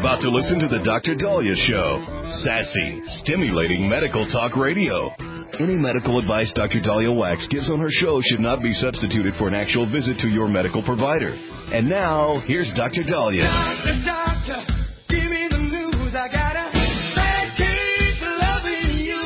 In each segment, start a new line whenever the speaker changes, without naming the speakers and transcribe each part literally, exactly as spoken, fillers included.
about to listen to the Doctor Dahlia Show. Sassy, stimulating medical talk radio. Any medical advice Doctor Dahlia Wax gives on her show should not be substituted for an actual visit to your medical provider. And now, here's Doctor Dahlia.
Doctor, doctor, give me the news. I got a bad case of loving you.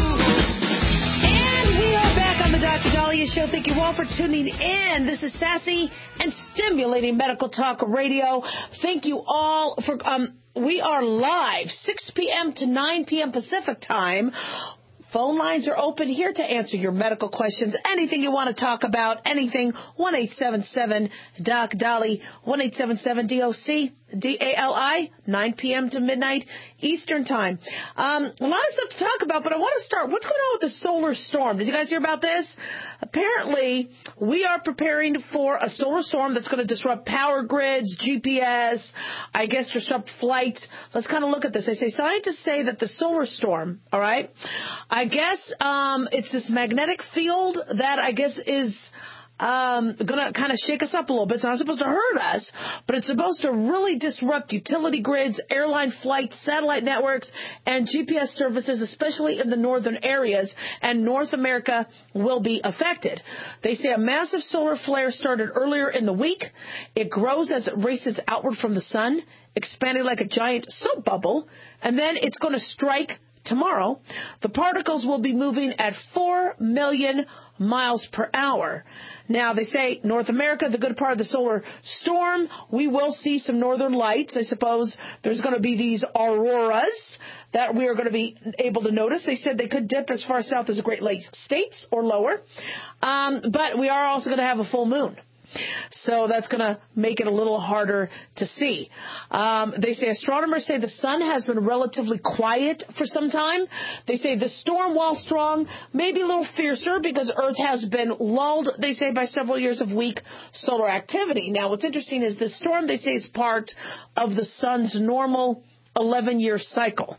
And we are back on the Doctor Dahlia Show. Thank you all for tuning in. This is Sassy and Stimulating Medical Talk Radio. Thank you all for... um. We are live, six p.m. to nine p.m. Pacific time. Phone lines are open here to answer your medical questions. Anything you want to talk about, anything, one eight seven seven D O C D A L I, one eight seven seven D O C D A L I, nine p.m. to midnight Eastern time. Um, a lot of stuff to talk about, but I want to start. What's going on with the solar storm? Did you guys hear about this? Apparently, we are preparing for a solar storm that's going to disrupt power grids, G P S, I guess disrupt flights. Let's kind of look at this. They say scientists say that the solar storm, all right, I guess um, it's this magnetic field that I guess is um, going to kind of shake us up a little bit. It's not supposed to hurt us, but it's supposed to really disrupt utility grids, airline flights, satellite networks, and G P S services, especially in the northern areas, and North America will be affected. They say a massive solar flare started earlier in the week. It grows as it races outward from the sun, expanding like a giant soap bubble, and then it's going to strike tomorrow. The particles will be moving at four million miles per hour. Now, they say North America, the good part of the solar storm, we will see some northern lights. I suppose there's going to be these auroras that we are going to be able to notice. They said they could dip as far south as the Great Lakes states or lower. Um, but we are also going to have a full moon. So that's going to make it a little harder to see. Um, they say astronomers say the sun has been relatively quiet for some time. They say the storm, while strong, may be a little fiercer because Earth has been lulled, they say, by several years of weak solar activity. Now, what's interesting is this storm, they say, is part of the sun's normal eleven-year cycle.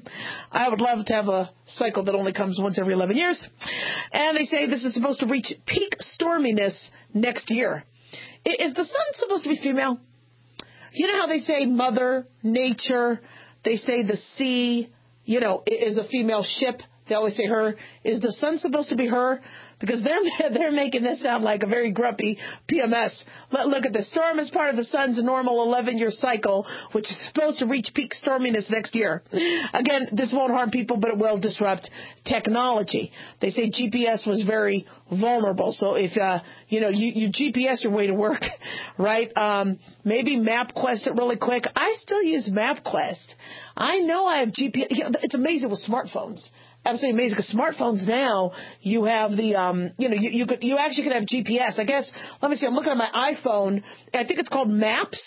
I would love to have a cycle that only comes once every eleven years. And they say this is supposed to reach peak storminess next year. Is the sun supposed to be female? You know how they say Mother Nature, they say the sea, you know, is a female ship. They always say her. Is the sun supposed to be her? Because they're they're making this sound like a very grumpy P M S. But look at this. Storm is part of the sun's normal eleven-year cycle, which is supposed to reach peak storminess next year. Again, this won't harm people, but it will disrupt technology. They say G P S was very vulnerable. So if, uh, you know, you, you G P S your way to work, right? Um, maybe MapQuest it really quick. I still use MapQuest. I know I have G P S. It's amazing with smartphones. Absolutely amazing because smartphones now, you have the, um, you know, you, you could, you actually could have G P S. I guess, let me see, I'm looking at my iPhone. I think it's called Maps,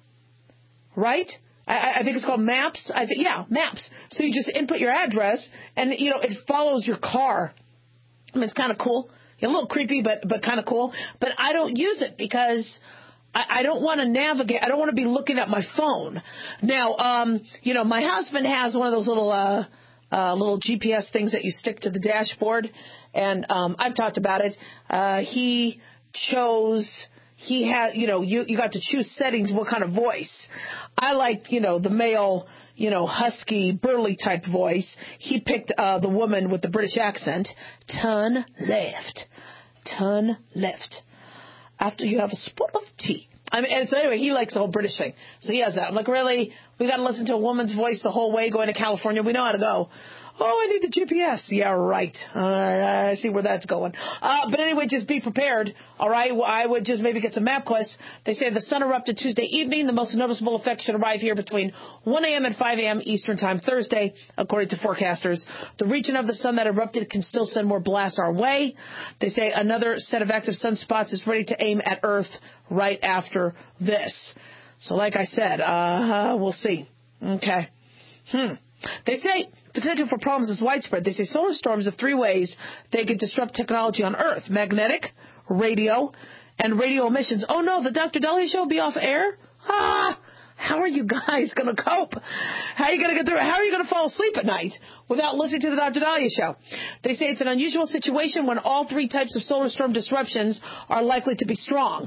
right? I, I think it's called Maps. I think, yeah, Maps. So you just input your address and, you know, it follows your car. I mean, it's kind of cool. A little creepy, but, but kind of cool. But I don't use it because I, I don't want to navigate. I don't want to be looking at my phone. Now, um, you know, my husband has one of those little, uh, Uh, little G P S things that you stick to the dashboard, and um, I've talked about it. Uh, he chose, he had, you know, you, you got to choose settings, what kind of voice. I liked, you know, the male, you know, husky, burly type voice. He picked uh, the woman with the British accent. Turn left, turn left. After you have a spot of tea. I mean, and so anyway, he likes the whole British thing. So he has that. I'm like, really? We got to listen to a woman's voice the whole way going to California. We know how to go. Oh, I need the G P S. Yeah, right. Uh, I see where that's going. Uh, but anyway, just be prepared. All right. Well, I would just maybe get some MapQuest. They say the sun erupted Tuesday evening. The most noticeable effect should arrive here between one a.m. and five a.m. Eastern time Thursday, according to forecasters. The region of the sun that erupted can still send more blasts our way. They say another set of active sunspots is ready to aim at Earth right after this. So like I said, uh, we'll see. Okay. Hmm. They say potential for problems is widespread. They say solar storms have three ways they could disrupt technology on Earth: magnetic, radio, and radio emissions. Oh, no, the Doctor Dahlia Show will be off air? Ah, how are you guys going to cope? How are you going to get through it? How are you going to fall asleep at night without listening to the Doctor Dahlia Show? They say it's an unusual situation when all three types of solar storm disruptions are likely to be strong.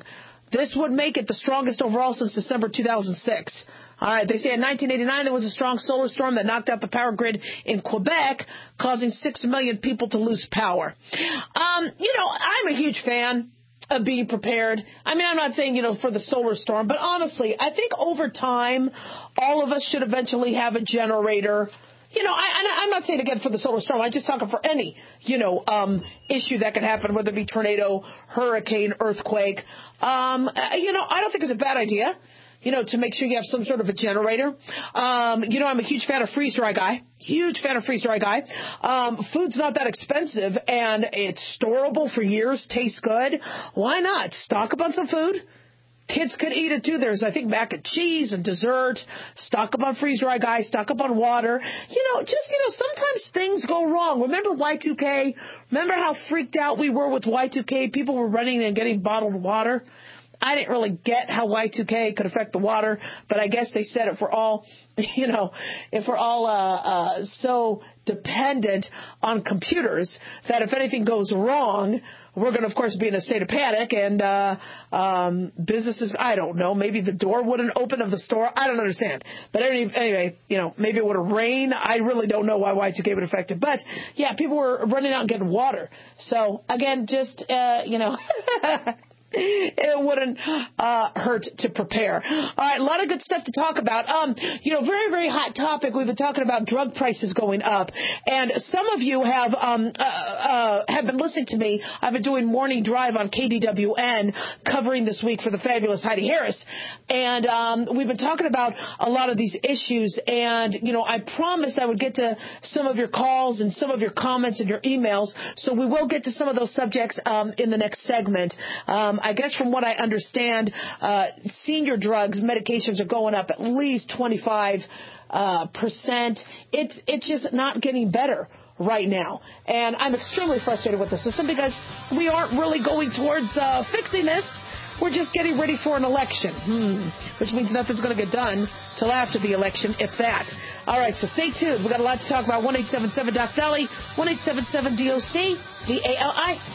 This would make it the strongest overall since December two thousand six. All right, they say in nineteen eighty-nine there was a strong solar storm that knocked out the power grid in Quebec, causing six million people to lose power. Um, you know, I'm a huge fan of being prepared. I mean, I'm not saying, you know, for the solar storm, but honestly, I think over time, all of us should eventually have a generator. You know, I, I'm not saying again for the solar storm. I'm just talking for any, you know, um, issue that could happen, whether it be tornado, hurricane, earthquake. Um, you know, I don't think it's a bad idea, you know, to make sure you have some sort of a generator. Um, you know, I'm a huge fan of freeze-dry guy. Huge fan of freeze-dry guy. Um, food's not that expensive, and it's storable for years, tastes good. Why not? Stock up on some food. Kids could eat it, too. There's, I think, mac and cheese and dessert. Stock up on freeze-dry guy. Stock up on water. You know, just, you know, sometimes things go wrong. Remember Y two K? Remember how freaked out we were with Y two K? People were running and getting bottled water. I didn't really get how Y two K could affect the water, but I guess they said if we're all, you know, if we're all uh, uh, so dependent on computers that if anything goes wrong, we're going to, of course, be in a state of panic, and uh, um, businesses, I don't know, maybe the door wouldn't open of the store. I don't understand. But anyway, you know, maybe it would have rained. I really don't know why Y two K would affect it. But, yeah, people were running out and getting water. So, again, just, uh, you know, it wouldn't uh, hurt to prepare. All right, a lot of good stuff to talk about. Um, you know, very, very hot topic. We've been talking about drug prices going up, and some of you have um, uh, uh, have been listening to me. I've been doing Morning Drive on K D W N, covering this week for the fabulous Heidi Harris, and um, we've been talking about a lot of these issues. And you know, I promised I would get to some of your calls and some of your comments and your emails, so we will get to some of those subjects um, in the next segment. Um, I guess from what I understand, uh, senior drugs, medications are going up at least twenty-five uh, percent. It's, it's just not getting better right now. And I'm extremely frustrated with the system because we aren't really going towards uh, fixing this. We're just getting ready for an election, hmm. which means nothing's going to get done till after the election, if that. All right, so stay tuned. We've got a lot to talk about. one eight seven seven D O C Dolly, one eight seven seven D O C, D A L I.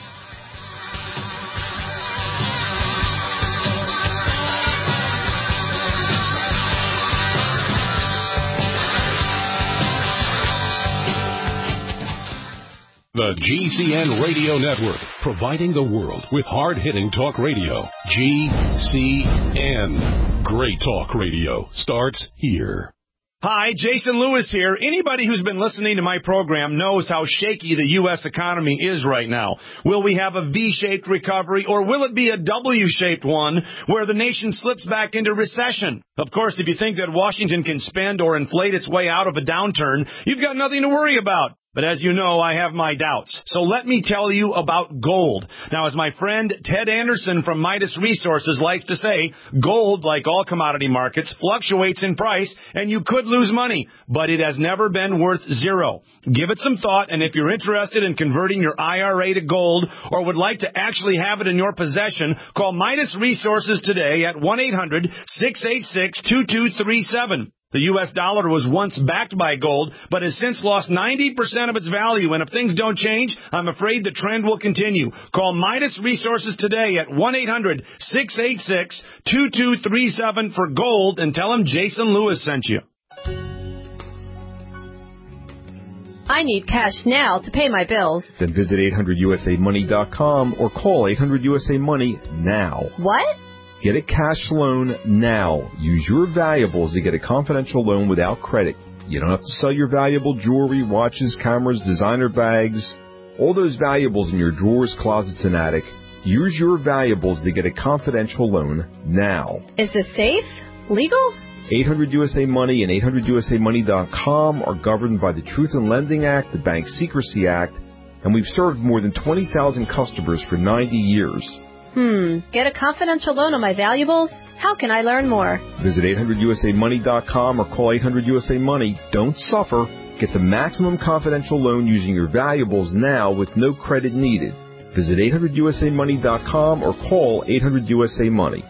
The G C N Radio Network, providing the world with hard-hitting talk radio. G C N. Great talk radio starts here.
Hi, Jason Lewis here. Anybody who's been listening to my program knows how shaky the U S economy is right now. Will we have a V-shaped recovery, or will it be a W-shaped one where the nation slips back into recession? Of course, if you think that Washington can spend or inflate its way out of a downturn, you've got nothing to worry about. But as you know, I have my doubts. So let me tell you about gold. Now, as my friend Ted Anderson from Midas Resources likes to say, gold, like all commodity markets, fluctuates in price, and you could lose money, but it has never been worth zero. Give it some thought, and if you're interested in converting your I R A to gold or would like to actually have it in your possession, call Midas Resources today at one eight hundred six eight six two two three seven. The U S dollar was once backed by gold, but has since lost ninety percent of its value. And if things don't change, I'm afraid the trend will continue. Call Midas Resources today at one eight hundred six eight six two two three seven for gold and tell them Jason Lewis sent you.
I need cash now to pay my bills.
Then visit eight hundred U S A money dot com or call eight hundred U S A money now.
What?
Get a cash loan now. Use your valuables to get a confidential loan without credit. You don't have to sell your valuable jewelry, watches, cameras, designer bags, all those valuables in your drawers, closets, and attic. Use your valuables to get a confidential loan now.
Is this safe? Legal?
eight hundred U S A money and eight hundred U S A money dot com are governed by the Truth in Lending Act, the Bank Secrecy Act, and we've served more than twenty thousand customers for ninety years.
Hmm, get a confidential loan on my valuables? How can I learn more?
Visit eight hundred U S A money dot com or call eight hundred U S A money. Don't suffer. Get the maximum confidential loan using your valuables now with no credit needed. Visit eight hundred U S A money dot com or call eight hundred U S A money.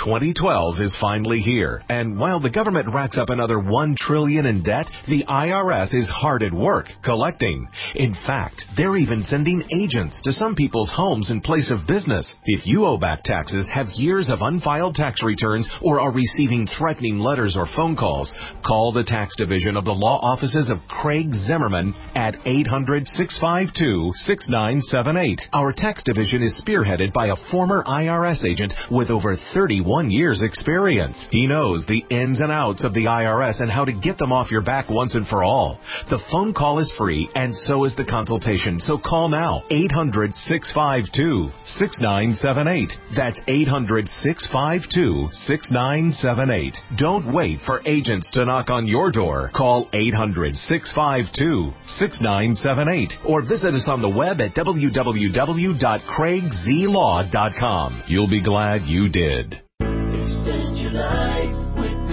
twenty twelve is finally here, and while the government racks up another one trillion dollars in debt, the I R S is hard at work collecting. In fact, they're even sending agents to some people's homes in place of business. If you owe back taxes, have years of unfiled tax returns, or are receiving threatening letters or phone calls, call the tax division of the law offices of Craig Zimmerman at eight hundred, six five two, six nine seven eight. Our tax division is spearheaded by a former I R S agent with over thirty-one years experience. He knows the ins and outs of the I R S and how to get them off your back once and for all. The phone call is free, and so is the consultation, so call now. eight hundred, six five two, six nine seven eight. That's eight hundred, six five two, six nine seven eight. Don't wait for agents to knock on your door. Call eight hundred, six five two, six nine seven eight or visit us on the web at w w w dot craig z law dot com. You'll be glad you did.
Extend your life with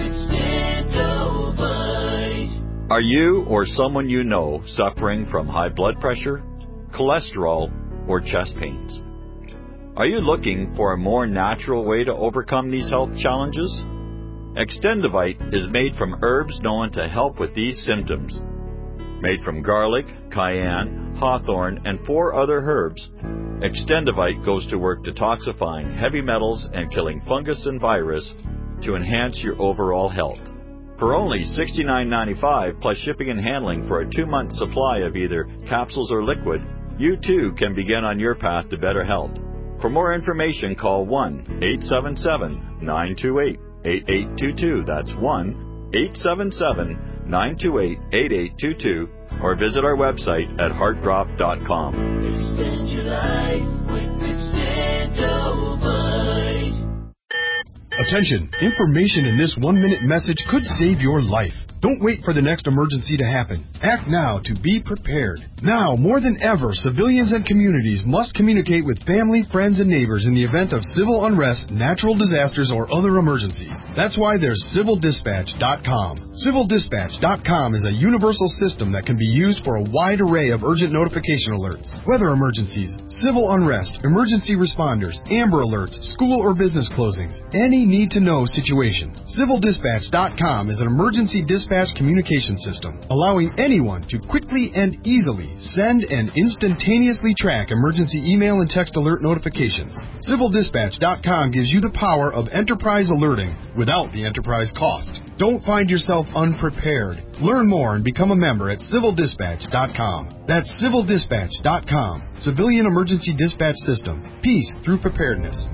Extendovite.
Are you or someone you know suffering from high blood pressure, cholesterol, or chest pains? Are you looking for a more natural way to overcome these health challenges? Extendovite is made from herbs known to help with these symptoms. Made from garlic, cayenne, hawthorn, and four other herbs, Extendovite goes to work detoxifying heavy metals and killing fungus and virus to enhance your overall health. For only sixty-nine ninety-five plus shipping and handling for a two-month supply of either capsules or liquid, you too can begin on your path to better health. For more information, call one eight seven seven, nine two eight, eight eight two two. That's one eight seven seven, nine two eight, eight eight two two, or visit our website at heart drop dot com.
Extend your life with Extendovite.
Attention! Information in this one-minute message could save your life. Don't wait for the next emergency to happen. Act now to be prepared. Now, more than ever, civilians and communities must communicate with family, friends, and neighbors in the event of civil unrest, natural disasters, or other emergencies. That's why there's civil dispatch dot com. civil dispatch dot com is a universal system that can be used for a wide array of urgent notification alerts. Weather emergencies, civil unrest, emergency responders, Amber Alerts, school or business closings, any need-to-know situation. civil dispatch dot com is an emergency dispatch communication system, allowing anyone to quickly and easily send and instantaneously track emergency email and text alert notifications. civil dispatch dot com gives you the power of enterprise alerting without the enterprise cost. Don't find yourself unprepared. Learn more and become a member at civil dispatch dot com. That's civil dispatch dot com. Civilian Emergency Dispatch System. Peace through preparedness.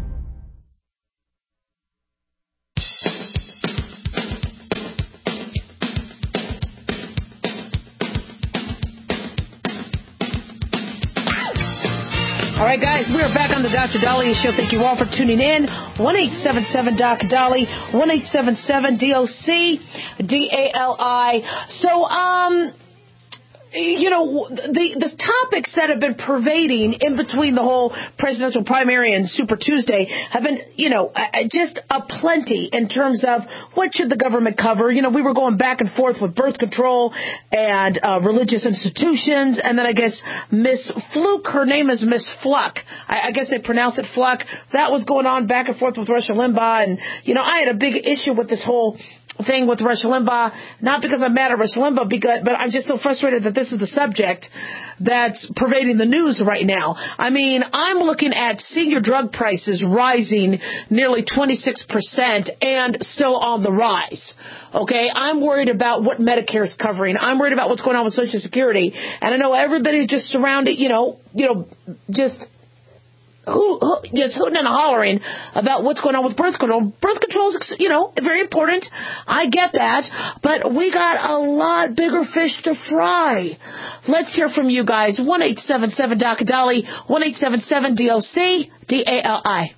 All right, guys, we are back on the Doctor Daliah Show. Thank you all for tuning in. one eight seven seven D O C D A L I, one eight seven seven D O C D A L I. So, um... you know, the, the topics that have been pervading in between the whole presidential primary and Super Tuesday have been, you know, just aplenty in terms of what should the government cover. You know, we were going back and forth with birth control and uh, religious institutions. And then I guess Miss Fluke, her name is Miss Fluck. I, I guess they pronounce it Fluck. That was going on back and forth with Rush Limbaugh. And, you know, I had a big issue with this whole thing with Rush Limbaugh, not because I'm mad at Rush Limbaugh, because, but I'm just so frustrated that this is the subject that's pervading the news right now. I mean, I'm looking at senior drug prices rising nearly twenty-six percent and still on the rise. Okay, I'm worried about what Medicare is covering. I'm worried about what's going on with Social Security. And I know everybody just surrounded, you know, you know, just Who, who, just hooting and hollering about what's going on with birth control. Birth control is, you know, very important. I get that. But we got a lot bigger fish to fry. Let's hear from you guys. one eight seven seven D O C D A L I, one eight seven seven D O C D A L I.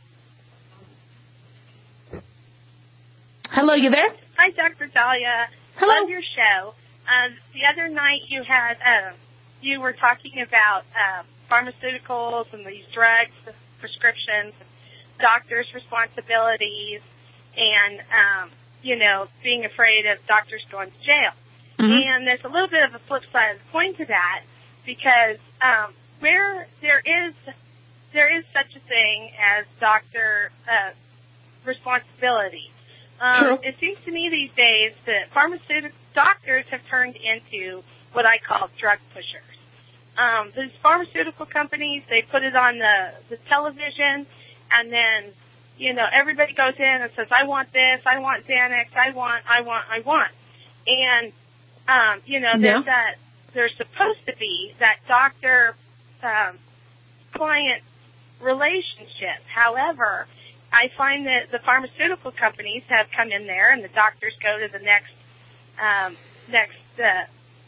Hello, you there?
Hi, Doctor Daliah.
Hello.
Love your show. Um, the other night you had, uh, you were talking about um, pharmaceuticals and these drugs, prescriptions, doctors' responsibilities, and, um, you know, being afraid of doctors going to jail. Mm-hmm. And there's a little bit of a flip side of the coin to that, because um, where there is there is such a thing as doctor uh, responsibility. Um,
True.
It seems to me these days that pharmaceutical doctors have turned into what I call drug pushers. Um, these pharmaceutical companies, they put it on the, the television, and then, you know, everybody goes in and says, I want this, I want Xanax, I want, I want, I want. And, um, you know,
Yeah.
there's that, there's supposed to be that doctor, um, client relationship. However, I find that the pharmaceutical companies have come in there, and the doctors go to the next um, next uh,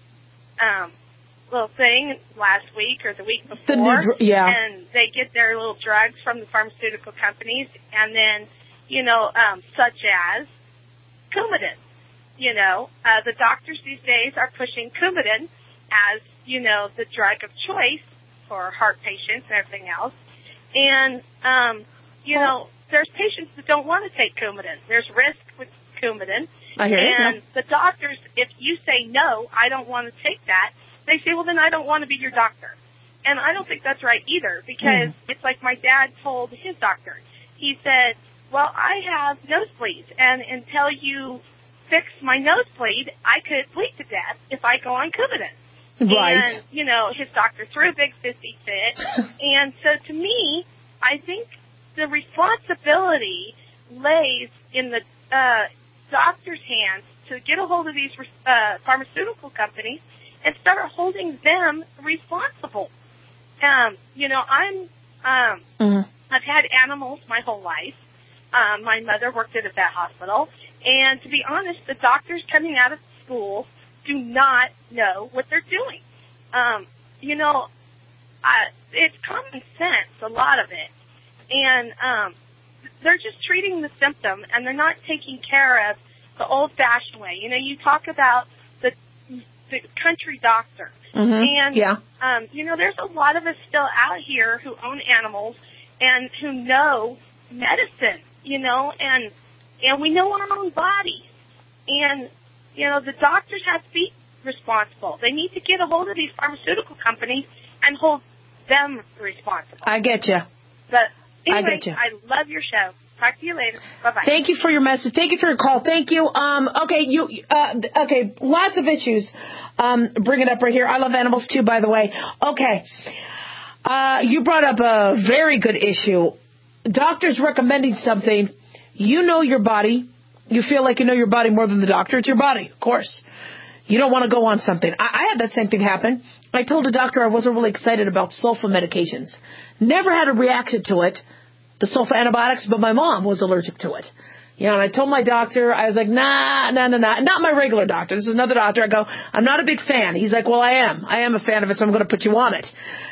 um, little thing last week or the week before,
The new dr- yeah.
and they get their little drugs from the pharmaceutical companies, and then, you know, um, such as Coumadin. You know, uh, the doctors these days are pushing Coumadin as, you know, the drug of choice for heart patients and everything else. And, um, you know, there's patients that don't want to take Coumadin. There's risk with Coumadin.
I hear you.
And
No.
the doctors, if you say, no, I don't want to take that, they say, well, then I don't want to be your doctor. And I don't think that's right either, because mm. it's like my dad told his doctor. He said, well, I have nosebleeds, and until you fix my nosebleed, I could bleed to death if I go on Coumadin.
Right.
And, you know, his doctor threw a big fifty fit. And so to me, I think the responsibility lays in the uh, doctor's hands to get a hold of these uh, pharmaceutical companies and start holding them responsible. Um, you know, I'm, um,
mm-hmm.
I've had animals my whole life. Um, my mother worked at a vet hospital. And to be honest, the doctors coming out of school do not know what they're doing. Um, you know, uh, it's common sense, a lot of it. And um, they're just treating the symptom, and they're not taking care of the old-fashioned way. You know, you talk about the the country doctor.
Mm-hmm.
And,
yeah.
um, you know, there's a lot of us still out here who own animals and who know medicine, you know, and and we know our own bodies. And, you know, the doctors have to be responsible. They need to get a hold of these pharmaceutical companies and hold them responsible.
I get you.
But anyway,
I get you.
I love your show. Talk to you later. Bye-bye.
Thank you for your message. Thank you for your call. Thank you. Um, okay, you. Uh, okay, lots of issues. Um, bring it up right here. I love animals too, by the way. Okay. Uh, you brought up a very good issue. Doctors recommending something. You know your body. You feel like you know your body more than the doctor. It's your body, of course. You don't want to go on something. I, I had that same thing happen. I told a doctor I wasn't really excited about sulfa medications. Never had a reaction to it, the sulfa antibiotics, but my mom was allergic to it. You know, and I told my doctor, I was like, nah, nah, nah, nah. Not my regular doctor. This is another doctor. I go, I'm not a big fan. He's like, well, I am. I am a fan of it, so I'm going to put you on it.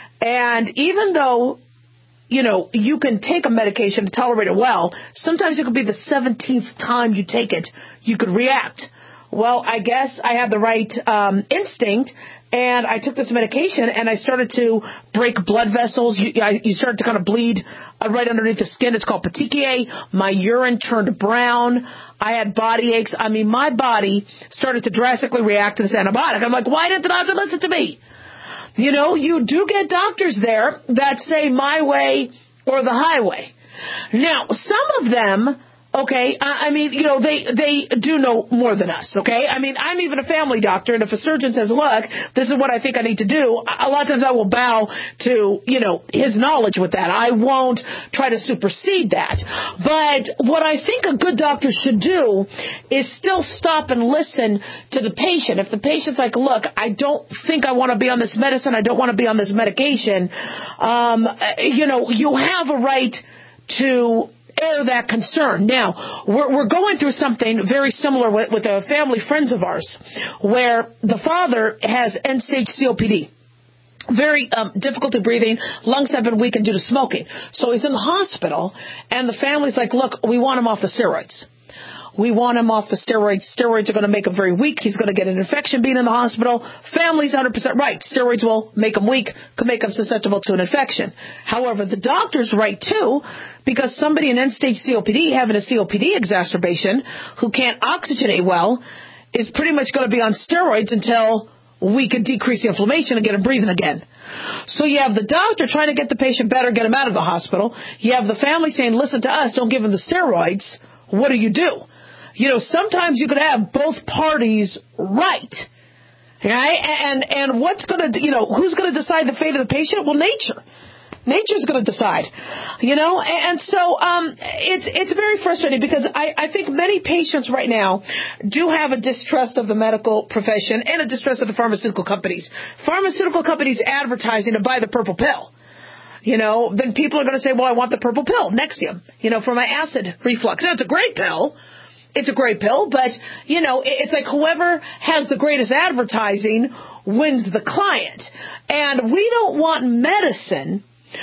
And even though, you know, you can take a medication to tolerate it well, sometimes it could be the seventeenth time you take it, you could react. Well, I guess I had the right um, instinct, and I took this medication, and I started to break blood vessels. You, I, you started to kind of bleed uh, right underneath the skin. It's called petechiae. My urine turned brown. I had body aches. I mean, my body started to drastically react to this antibiotic. I'm like, why didn't the doctor listen to me? You know, you do get doctors there that say my way or the highway. Now, some of them, okay, I, I mean, you know, they they do know more than us, okay? I mean, I'm even a family doctor, and if a surgeon says, look, this is what I think I need to do, a lot of times I will bow to, you know, his knowledge with that. I won't try to supersede that. But what I think a good doctor should do is still stop and listen to the patient. If the patient's like, look, I don't think I want to be on this medicine, I don't want to be on this medication, um, you know, you have a right to air that concern. Now, we're, we're going through something very similar with, with a family friends of ours, where the father has end-stage C O P D. Very um, difficulty breathing, lungs have been weakened due to smoking. So he's in the hospital, and the family's like, look, we want him off the steroids. We want him off the steroids. Steroids are going to make him very weak. He's going to get an infection being in the hospital. Family's one hundred percent right. Steroids will make him weak, could make him susceptible to an infection. However, the doctor's right, too, because somebody in end-stage C O P D having a C O P D exacerbation who can't oxygenate well is pretty much going to be on steroids until we can decrease the inflammation and get him breathing again. So you have the doctor trying to get the patient better, get him out of the hospital. You have the family saying, listen to us, don't give him the steroids. what do you do? You know, sometimes you could have both parties right. Right? And, and what's going to, you know, who's going to decide the fate of the patient? Well, nature. Nature's going to decide, you know, and so um, it's it's very frustrating because I, I think many patients right now do have a distrust of the medical profession and a distrust of the pharmaceutical companies. Pharmaceutical companies advertising to buy the purple pill. You know, then people are going to say, well, I want the purple pill, Nexium, you know, for my acid reflux. Now, it's a great pill. It's a great pill, but, you know, it's like whoever has the greatest advertising wins the client. And we don't want medicine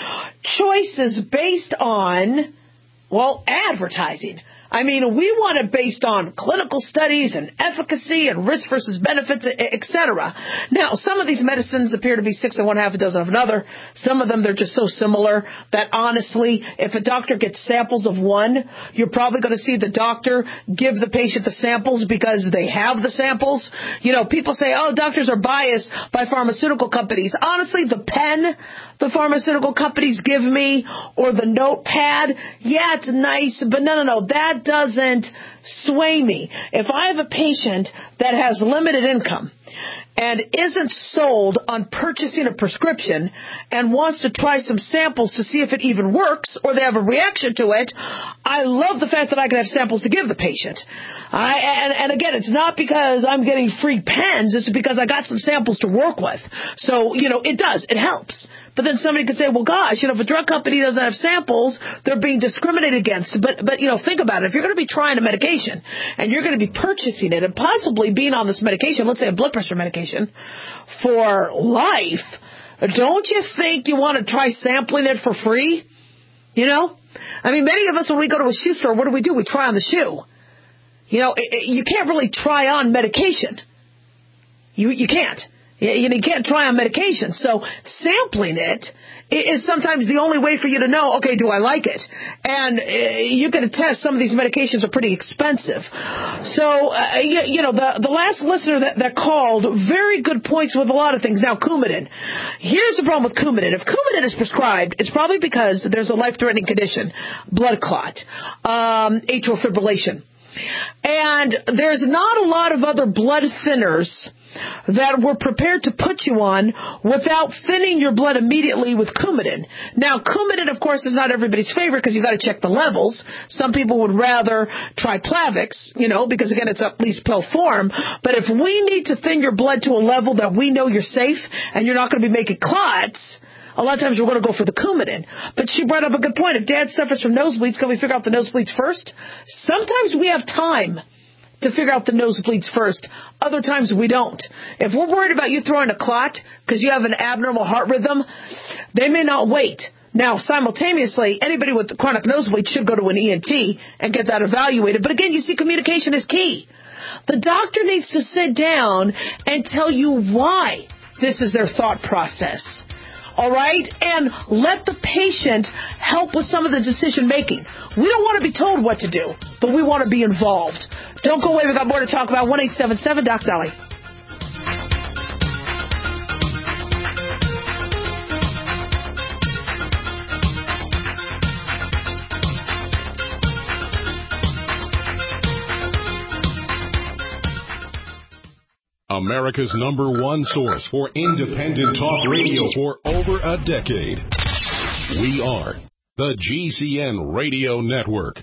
choices based on, well, advertising. I mean, we want it based on clinical studies and efficacy and risk versus benefits, et cetera. Now, some of these medicines appear to be six and one half a dozen of another. Some of them, they're just so similar that honestly, if a doctor gets samples of one, you're probably going to see the doctor give the patient the samples because they have the samples. You know, people say, oh, doctors are biased by pharmaceutical companies. Honestly, the pen the pharmaceutical companies give me or the notepad, yeah, it's nice, but no, no, no, that doesn't sway me. If I have a patient that has limited income and isn't sold on purchasing a prescription and wants to try some samples to see if it even works or they have a reaction to it, I love the fact that I can have samples to give the patient. I, and, and again, it's not because I'm getting free pens. It's because I got some samples to work with. So, you know, it does. It helps. But then somebody could say, well, gosh, you know, if a drug company doesn't have samples, they're being discriminated against. But, but you know, think about it. If you're going to be trying a medication and you're going to be purchasing it and possibly being on this medication, let's say a blood pressure medication, for life, don't you think you want to try sampling it for free? You know? I mean, many of us, when we go to a shoe store, what do we do? We try on the shoe. You know, it, it, you can't really try on medication. You, you can't. You can't try on medication. So sampling it is sometimes the only way for you to know, okay, do I like it? And uh, you can attest some of these medications are pretty expensive. So, uh, you, you know, the, the last listener that, that called, very good points with a lot of things. Now, Coumadin. Here's the problem with Coumadin. If Coumadin is prescribed, it's probably because there's a life-threatening condition, blood clot, um, atrial fibrillation. And there's not a lot of other blood thinners that we're prepared to put you on without thinning your blood immediately with Coumadin. Now, Coumadin, of course, is not everybody's favorite because you've got to check the levels. Some people would rather try Plavix, you know, because, again, it's at least pill form. But if we need to thin your blood to a level that we know you're safe and you're not going to be making clots, a lot of times we're going to go for the Coumadin. But she brought up a good point. If Dad suffers from nosebleeds, can we figure out the nosebleeds first? Sometimes we have time to figure out the nosebleeds first. Other times we don't. If we're worried about you throwing a clot because you have an abnormal heart rhythm, they may not wait. Now, simultaneously, anybody with chronic nosebleed should go to an E N T and get that evaluated. But again, you see, communication is key. The doctor needs to sit down and tell you why this is their thought process. All right? And let the patient help with some of the decision making. We don't want to be told what to do, but we want to be involved. Don't go away. We've got more to talk about. one eight seven seven Doc Dolly.
America's number one source for independent talk radio for over a decade. We are the G C N Radio Network.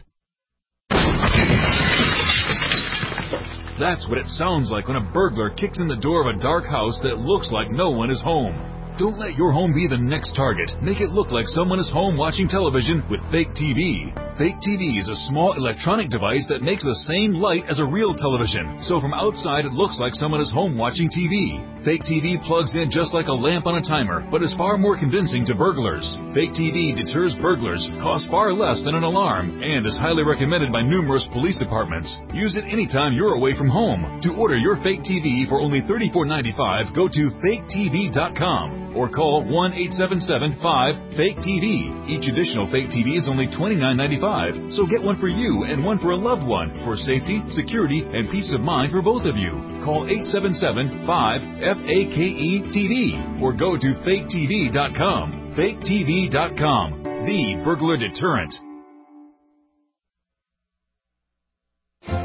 That's what it sounds like when a burglar kicks in the door of a dark house that looks like no one is home. Don't let your home be the next target. Make it look like someone is home watching television with Fake T V. Fake T V is a small electronic device that makes the same light as a real television. So from outside, it looks like someone is home watching T V. Fake T V plugs in just like a lamp on a timer, but is far more convincing to burglars. Fake T V deters burglars, costs far less than an alarm, and is highly recommended by numerous police departments. Use it anytime you're away from home. To order your Fake T V for only thirty-four ninety-five, go to fake T V dot com. Or call one eight seven seven five fake T V. Each additional Fake T V is only twenty-nine ninety-five, so get one for you and one for a loved one for safety, security, and peace of mind for both of you. Call eight seven seven five F A K E T V or go to fake T V dot com. fake T V dot com, the burglar deterrent.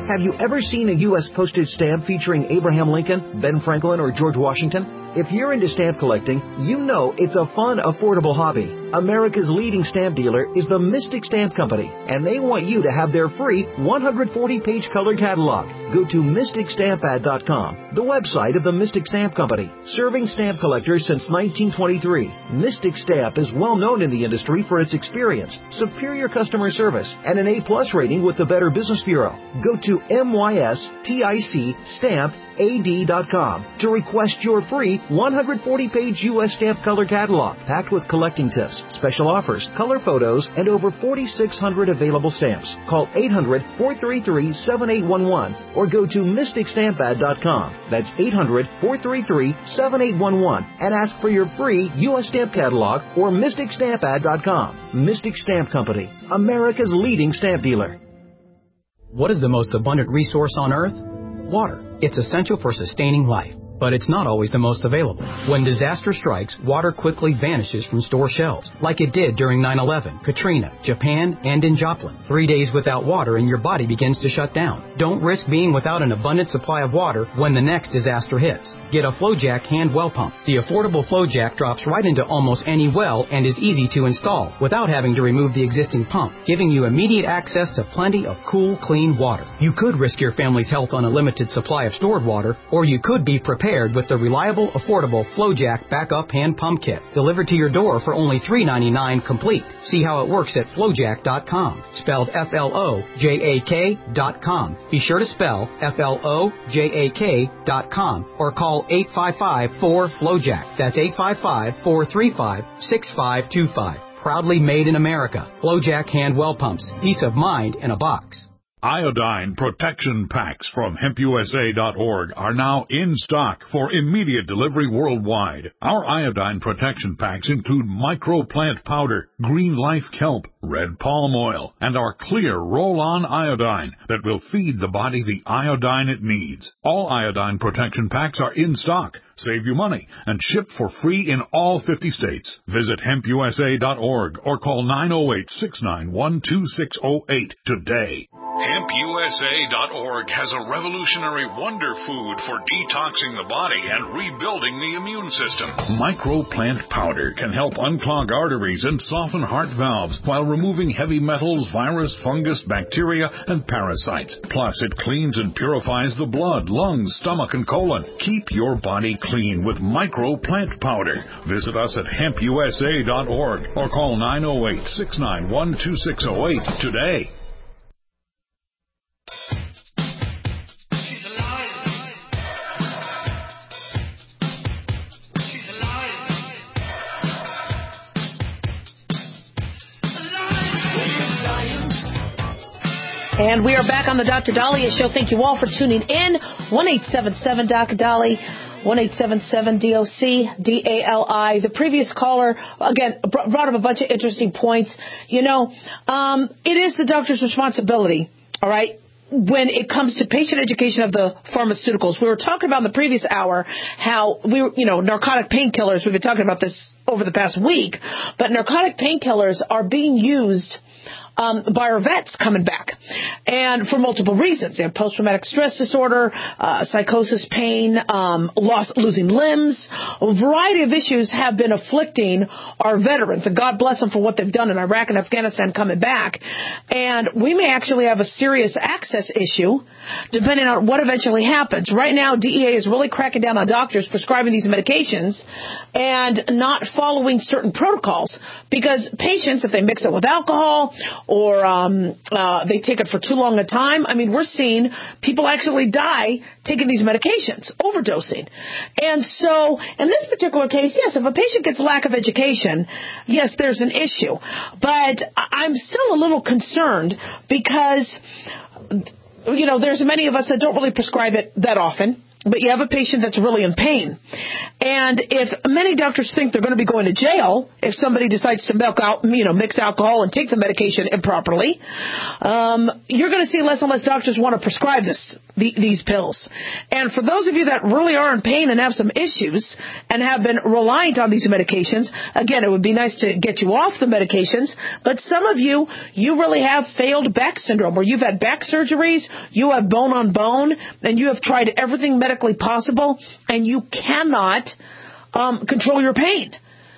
Have you ever seen a U S postage stamp featuring Abraham Lincoln, Ben Franklin, or George Washington? If you're into stamp collecting, you know it's a fun, affordable hobby. America's leading stamp dealer is the Mystic Stamp Company, and they want you to have their free one hundred forty page color catalog. Go to mystic stamp ad dot com, the website of the Mystic Stamp Company, serving stamp collectors since nineteen twenty-three. Mystic Stamp is well known in the industry for its experience, superior customer service, and an A plus rating with the Better Business Bureau. Go to mystic stamp A D dot com to request your free one hundred forty page U S stamp color catalog, packed with collecting tips, special offers, color photos, and over forty-six hundred available stamps. Call eight hundred, four three three, seven eight one one or go to mystic stamp ad dot com. That's eight hundred, four three three, seven eight one one and ask for your free U S stamp catalog or mystic stamp ad dot com. Mystic Stamp Company, America's leading stamp dealer.
What is the most abundant resource on Earth? Water. It's essential for sustaining life, but it's not always the most available. When disaster strikes, water quickly vanishes from store shelves, like it did during nine eleven, Katrina, Japan, and in Joplin. Three days without water and your body begins to shut down. Don't risk being without an abundant supply of water when the next disaster hits. Get a FlowJack hand well pump. The affordable FlowJack drops right into almost any well and is easy to install without having to remove the existing pump, giving you immediate access to plenty of cool, clean water. You could risk your family's health on a limited supply of stored water, or you could be prepared with the reliable, affordable FlowJack Backup Hand Pump Kit, delivered to your door for only three ninety-nine complete. See how it works at flowjack dot com, spelled F L O J A K dot com. Be sure to spell F L O J A K dot com or call eight five five, four, FlowJack. That's eight five five, four three five, six five two five. Proudly made in America. FlowJack Hand Well Pumps. Peace of mind in a box.
Iodine protection packs from hemp U S A dot org are now in stock for immediate delivery worldwide. Our iodine protection packs include microplant powder, green life kelp, red palm oil, and our clear roll-on iodine that will feed the body the iodine it needs. All iodine protection packs are in stock, save you money, and ship for free in all fifty states. Visit hemp U S A dot org or call nine oh eight, six nine one, two six oh eight today.
hemp U S A dot org has a revolutionary wonder food for detoxing the body and rebuilding the immune system.
Microplant powder can help unclog arteries and soften heart valves while removing heavy metals, virus, fungus, bacteria, and parasites. Plus, it cleans and purifies the blood, lungs, stomach, and colon. Keep your body clean with Microplant powder. Visit us at hemp U S A dot org or call nine oh eight, six nine one, two six oh eight today.
And we are back on the Doctor Dahlia Show. Thank you all for tuning in. one eight seven seven Doctor Dolly, one eight seven seven D O C D A L I. The previous caller, again, brought up a bunch of interesting points. You know, um, it is the doctor's responsibility, all right, when it comes to patient education of the pharmaceuticals. We were talking about in the previous hour how we were, you know, narcotic painkillers. We've been talking about this over the past week, but narcotic painkillers are being used Um, by our vets coming back, and for multiple reasons. They have post-traumatic stress disorder, uh, psychosis, pain, um, loss, losing limbs. A variety of issues have been afflicting our veterans, and God bless them for what they've done in Iraq and Afghanistan coming back. And we may actually have a serious access issue depending on what eventually happens. Right now, D E A is really cracking down on doctors prescribing these medications and not following certain protocols, because patients, if they mix it with alcohol or um, uh, they take it for too long a time, I mean, we're seeing people actually die taking these medications, overdosing. And so in this particular case, yes, if a patient gets lack of education, yes, there's an issue. But I'm still a little concerned because, you know, there's many of us that don't really prescribe it that often. but you have a patient that's really in pain. And if many doctors think they're going to be going to jail if somebody decides to milk out, you know, mix alcohol and take the medication improperly, um, you're going to see less and less doctors want to prescribe this, the, these pills. And for those of you that really are in pain and have some issues and have been reliant on these medications, again, it would be nice to get you off the medications, but some of you, you really have failed back syndrome where you've had back surgeries, you have bone on bone, and you have tried everything medically possible, and you cannot um, control your pain.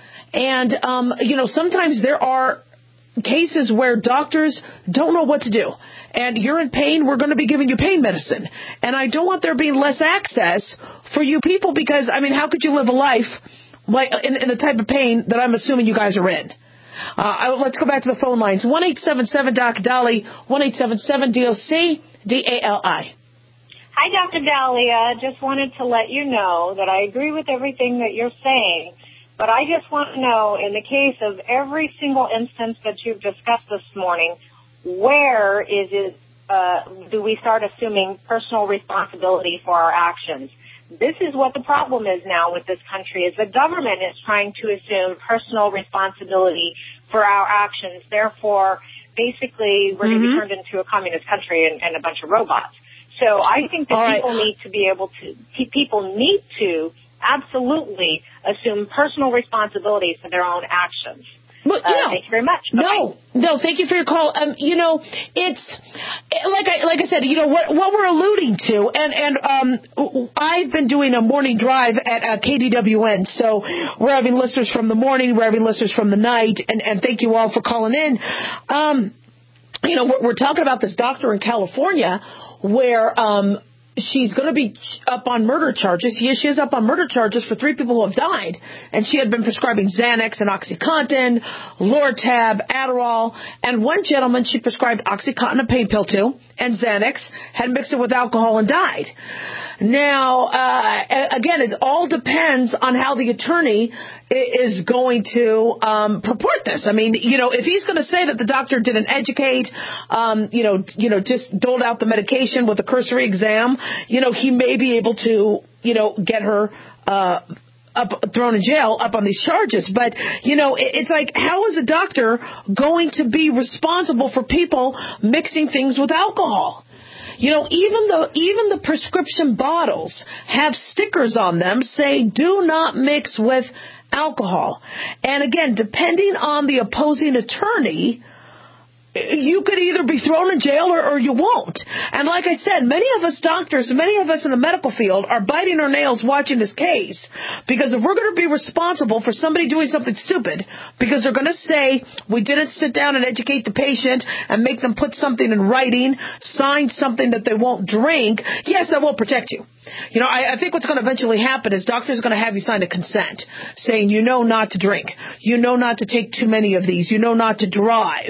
And, um, you know, sometimes there are cases where doctors don't know what to do. And you're in pain, we're going to be giving you pain medicine. And I don't want there being less access for you people because, I mean, how could you live a life like in, in the type of pain that I'm assuming you guys are in? Uh, let's go back to the phone lines. one eight seven seven D O C Dolly, one eight seven seven D O C D A L I.
Hi, Doctor Dahlia. Just wanted to let you know that I agree with everything that you're saying, but I just want to know, in the case of every single instance that you've discussed this morning, where is it, uh, do we start assuming personal responsibility for our actions? This is what the problem is now with this country, is the government is trying to assume personal responsibility for our actions. Therefore, basically, we're mm-hmm. going to be turned into a communist country and, and a bunch of robots. So I think that All people right. need to be able to, people need to absolutely assume personal responsibility for their own actions.
Well, you
uh,
know,
thank you very much.
No,
Bye-bye.
no, thank you for your call. Um, you know, it's like I like I said. You know what what we're alluding to, and and um, I've been doing a morning drive at uh, K D W N, so we're having listeners from the morning, we're having listeners from the night, and and thank you all for calling in. Um, you know, we're, we're talking about this doctor in California where um, she's going to be up on murder charges. Yes, she is up on murder charges for three people who have died. And she had been prescribing Xanax and OxyContin, Lortab, Adderall. And one gentleman she prescribed OxyContin, a pain pill to, and Xanax, had mixed it with alcohol and died. Now, uh, again, it all depends on how the attorney is going to um, purport this. I mean, you know, if he's going to say that the doctor didn't educate, um, you know, you know, just doled out the medication with a cursory exam, you know, he may be able to, you know, get her uh, up, thrown in jail up on these charges. But, you know, it, it's like, how is a doctor going to be responsible for people mixing things with alcohol? You know, even the even the prescription bottles have stickers on them saying do not mix with alcohol. And again, depending on the opposing attorney, you could either be thrown in jail or, or you won't. And like I said, many of us doctors, many of us in the medical field are biting our nails watching this case because if we're going to be responsible for somebody doing something stupid because they're going to say we didn't sit down and educate the patient and make them put something in writing, sign something that they won't drink, yes, that will protect you. You know, I, I think what's going to eventually happen is doctors are going to have you sign a consent saying you know not to drink, you know not to take too many of these, you know not to drive.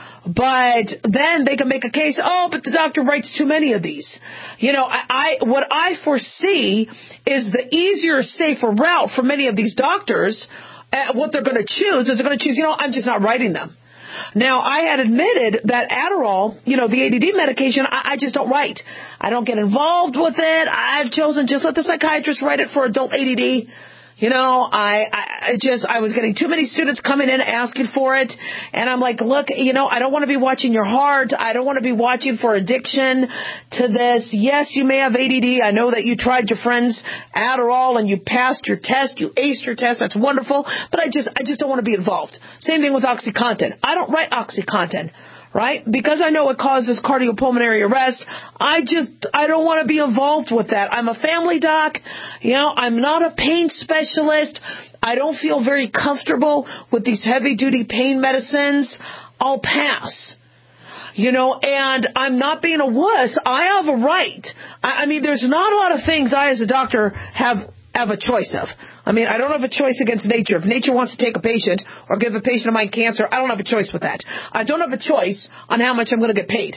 But then they can make a case, oh, but the doctor writes too many of these. You know, I, I what I foresee is the easier, safer route for many of these doctors. Uh, what they're going to choose is they're going to choose, you know, I'm just not writing them. Now, I had admitted that Adderall, you know, the A D D medication, I, I just don't write. I don't get involved with it. I've chosen just let the psychiatrist write it for adult A D D. You know, I, I just, I was getting too many students coming in asking for it. And I'm like, look, you know, I don't want to be watching your heart. I don't want to be watching for addiction to this. Yes, you may have A D D. I know that you tried your friend's Adderall and you passed your test. You aced your test. That's wonderful. But I just, I just don't want to be involved. Same thing with OxyContin. I don't write OxyContin. Right? Because I know it causes cardiopulmonary arrest, I just, I don't want to be involved with that. I'm a family doc. You know, I'm not a pain specialist. I don't feel very comfortable with these heavy-duty pain medicines. I'll pass. You know, and I'm not being a wuss. I have a right. I, I mean, there's not a lot of things I as a doctor have have a choice of. I mean, I don't have a choice against nature. If nature wants to take a patient or give a patient of mine cancer, I don't have a choice with that. I don't have a choice on how much I'm going to get paid.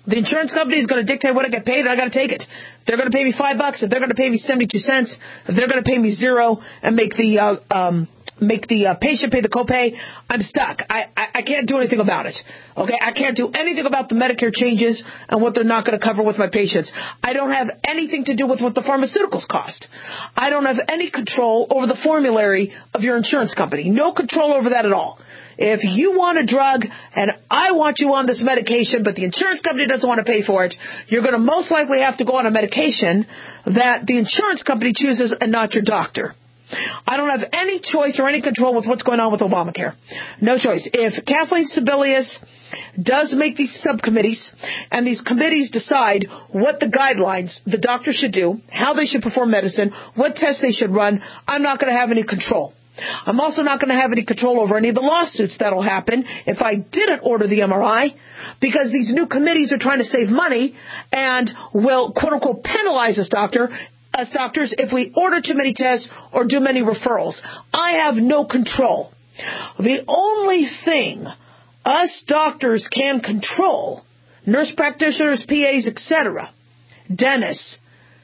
The insurance company is going to dictate what I get paid, and I got to take it. If they're going to pay me five bucks, if they're going to pay me seventy-two cents, if they're going to pay me zero and make the uh, um, make the uh, patient pay the copay, I'm stuck. I, I, I can't do anything about it. Okay, I can't do anything about the Medicare changes and what they're not going to cover with my patients. I don't have anything to do with what the pharmaceuticals cost. I don't have any control over the formulary of your insurance company. No control over that at all. If you want a drug and I want you on this medication, but the insurance company doesn't want to pay for it, you're going to most likely have to go on a medication that the insurance company chooses and not your doctor. I don't have any choice or any control with what's going on with Obamacare. No choice. If Kathleen Sebelius does make these subcommittees and these committees decide what the guidelines the doctor should do, how they should perform medicine, what tests they should run, I'm not going to have any control. I'm also not going to have any control over any of the lawsuits that will happen if I didn't order the M R I, because these new committees are trying to save money and will, quote-unquote, penalize us, doctor, us doctors if we order too many tests or do many referrals. I have no control. The only thing us doctors can control, nurse practitioners, P As, et cetera, dentists,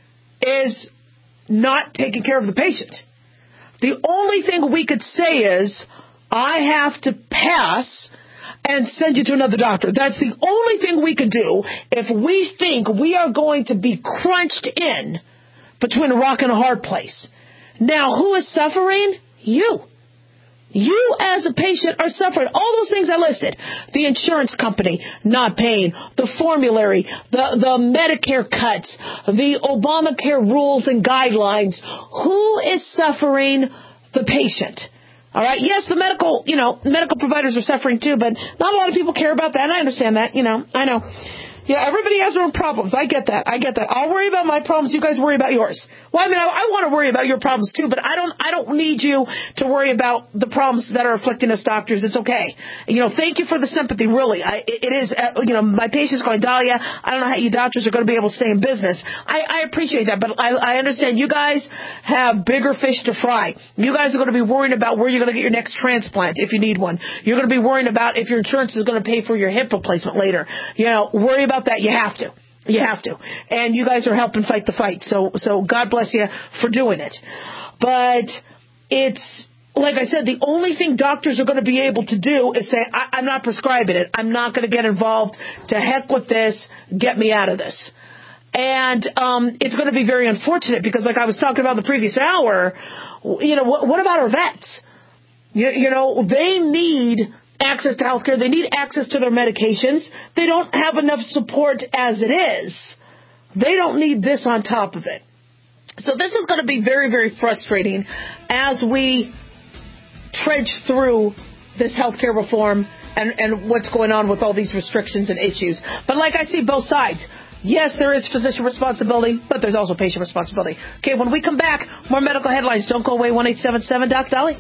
is not taking care of the patient. The only thing we could say is, I have to pass and send you to another doctor. That's the only thing we could do if we think we are going to be crunched in between a rock and a hard place. Now, who is suffering? You. You as a patient are suffering. All those things I listed. The insurance company not paying, the formulary, the, the Medicare cuts, the Obamacare rules and guidelines. Who is suffering? The patient. All right. Yes, the medical, you know, medical providers are suffering too, but not a lot of people care about that. And I understand that. You know, I know. Yeah, everybody has their own problems. I get that. I get that. I'll worry about my problems. You guys worry about yours. Well, I mean, I, I want to worry about your problems too, but I don't. I don't need you to worry about the problems that are afflicting us doctors. It's okay. You know, thank you for the sympathy. Really, I, it is. Uh, you know, my patient's going, Dahlia, I don't know how you doctors are going to be able to stay in business. I, I appreciate that, but I, I understand you guys have bigger fish to fry. You guys are going to be worrying about where you're going to get your next transplant if you need one. You're going to be worrying about if your insurance is going to pay for your hip replacement later. You know, worry about that. You have to. You have to. And you guys are helping fight the fight. So, so God bless you for doing it. But it's, like I said, the only thing doctors are going to be able to do is say, I, I'm not prescribing it. I'm not going to get involved. To heck with this. Get me out of this. And um, it's going to be very unfortunate because, like I was talking about the previous hour, you know, what, what about our vets? You, you know, they need access to health care. They need access to their medications. They don't have enough support as it is. They don't need this on top of it. So this is going to be very, very frustrating as we trudge through this health care reform and, and what's going on with all these restrictions and issues. But like I see both sides. Yes, there is physician responsibility, but there's also patient responsibility. Okay, when we come back, more medical headlines. Don't go away. one eight seven seven Doc Dolly.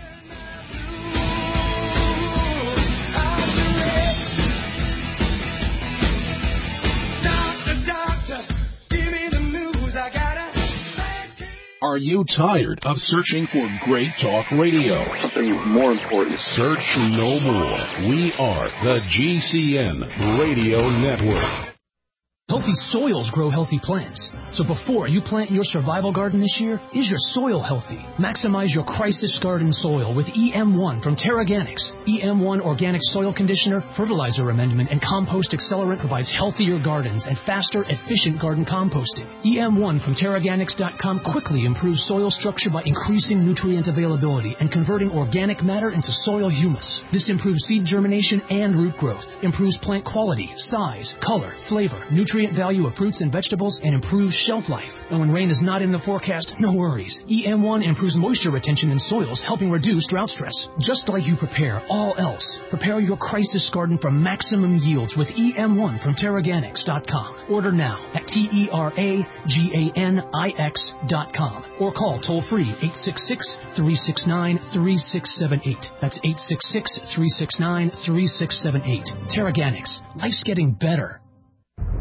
Are you tired of searching for great talk radio?
Something more important.
Search no more. We are the G C N Radio Network.
Healthy soils grow healthy plants. So before you plant your survival garden this year, is your soil healthy? Maximize your crisis garden soil with E M one from TerraGanix. E M one Organic Soil Conditioner, Fertilizer Amendment, and Compost Accelerant provides healthier gardens and faster, efficient garden composting. E M one from Terraganix dot com quickly improves soil structure by increasing nutrient availability and converting organic matter into soil humus. This improves seed germination and root growth, improves plant quality, size, color, flavor, nutrient value of fruits and vegetables, and improves shelf life. And when rain is not in the forecast, no worries. E M one improves moisture retention in soils, helping reduce drought stress. Just like you prepare all else, prepare your crisis garden for maximum yields with E M one from Terraganix dot com. Order now at T E R A G A N I X dot com or call toll-free eight six six, three six nine, three six seven eight. That's eight six six, three six nine, three six seven eight. Terraganix. Life's getting better.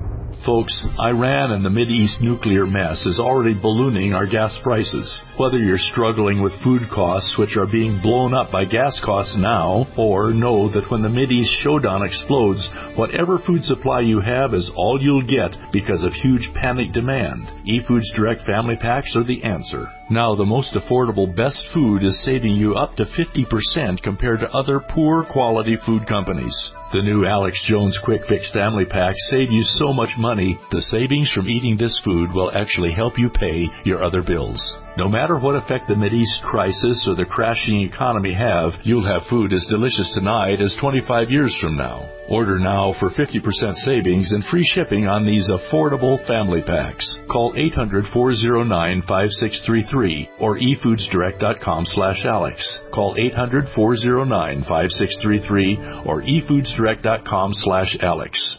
Folks, Iran and the Mideast nuclear mess is already ballooning our gas prices. Whether you're struggling with food costs, which are being blown up by gas costs now, or know that when the Mideast showdown explodes, whatever food supply you have is all you'll get because of huge panic demand, eFoods Direct Family Packs are the answer. Now, the most affordable best food is saving you up to fifty percent compared to other poor quality food companies. The new Alex Jones Quick Fix Family Packs save you so much money, the savings from eating this food will actually help you pay your other bills. No matter what effect the Mideast crisis or the crashing economy have, you'll have food as delicious tonight as twenty-five years from now. Order now for fifty percent savings and free shipping on these affordable family packs. Call eight hundred, four oh nine, five six three three or e foods direct dot com slash Alex. Call eight hundred, four oh nine, five six three three or e foods direct dot com slash Alex.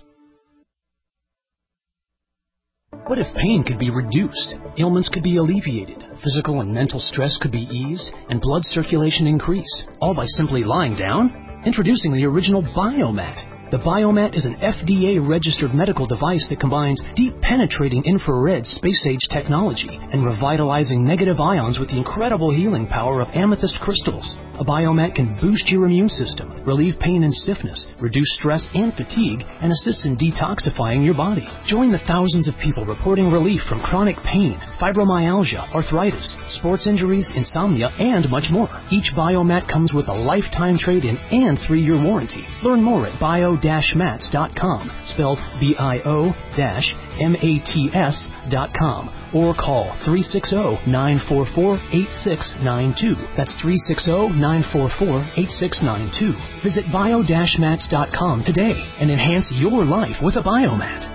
What if pain could be reduced, ailments could be alleviated, physical and mental stress could be eased, and blood circulation increased, all by simply lying down? Introducing the original Biomat. The Biomat is an F D A-registered medical device that combines deep-penetrating infrared space-age technology and revitalizing negative ions with the incredible healing power of amethyst crystals. A Biomat can boost your immune system, relieve pain and stiffness, reduce stress and fatigue, and assists in detoxifying your body. Join the thousands of people reporting relief from chronic pain, fibromyalgia, arthritis, sports injuries, insomnia, and much more. Each Biomat comes with a lifetime trade-in and three-year warranty. Learn more at bio dash mats dot com, spelled B I O M A T S dot com, or call three six zero, nine four four, eight six nine two. That's three six zero, nine four four, eight six nine two. Visit bio dash mats dot com today and enhance your life with a Biomat.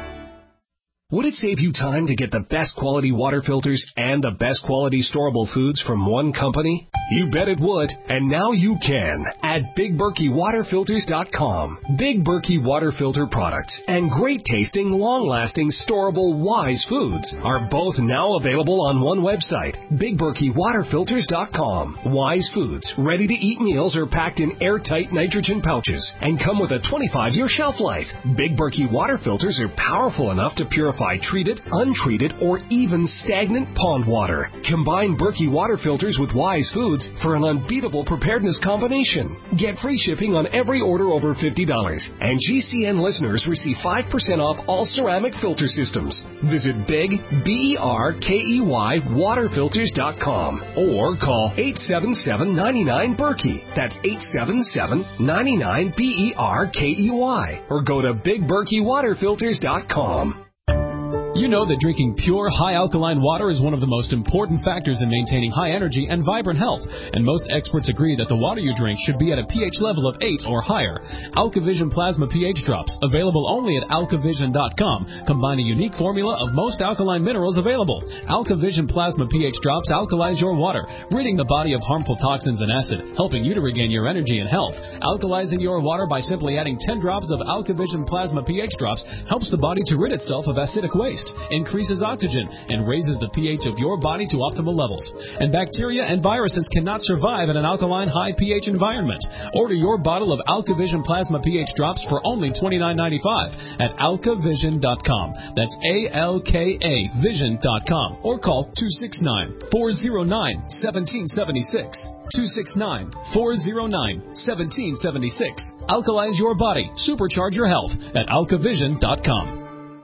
Would it save you time to get the best quality water filters and the best quality storable foods from one company? You bet it would, and now you can at Big Berkey Water Filters dot com. Big Berkey Water Filter products and great tasting, long-lasting, storable Wise foods are both now available on one website, Big Berkey Water Filters dot com. Wise foods, ready-to-eat meals are packed in airtight nitrogen pouches and come with a twenty-five year shelf life. Big Berkey Water Filters are powerful enough to purify treated, untreated, or even stagnant pond water. Combine Berkey Water Filters with Wise foods for an unbeatable preparedness combination. Get free shipping on every order over fifty dollars. And G C N listeners receive five percent off all ceramic filter systems. Visit Big, B E R K E Y, water filters dot com or call eight seven seven, nine nine, Berkey. That's eight seven seven, nine nine, B E R K E Y. Or go to Big Berkey Water Filters dot com.
You know that drinking pure, high-alkaline water is one of the most important factors in maintaining high energy and vibrant health, and most experts agree that the water you drink should be at a pH level of eight or higher. AlkaVision Plasma pH Drops, available only at alkavision dot com, combine a unique formula of most alkaline minerals available. AlkaVision Plasma pH Drops alkalize your water, ridding the body of harmful toxins and acid, helping you to regain your energy and health. Alkalizing your water by simply adding ten drops of AlkaVision Plasma pH Drops helps the body to rid itself of acidic waste, increases oxygen, and raises the pH of your body to optimal levels. And bacteria and viruses cannot survive in an alkaline high pH environment. Order your bottle of AlkaVision Plasma pH Drops for only twenty-nine ninety-five at alkavision dot com. That's A L K A vision dot com. Or call two six nine, four oh nine, one seven seven six. two six nine, four oh nine, one seven seven six. Alkalize your body. Supercharge your health at alkavision dot com.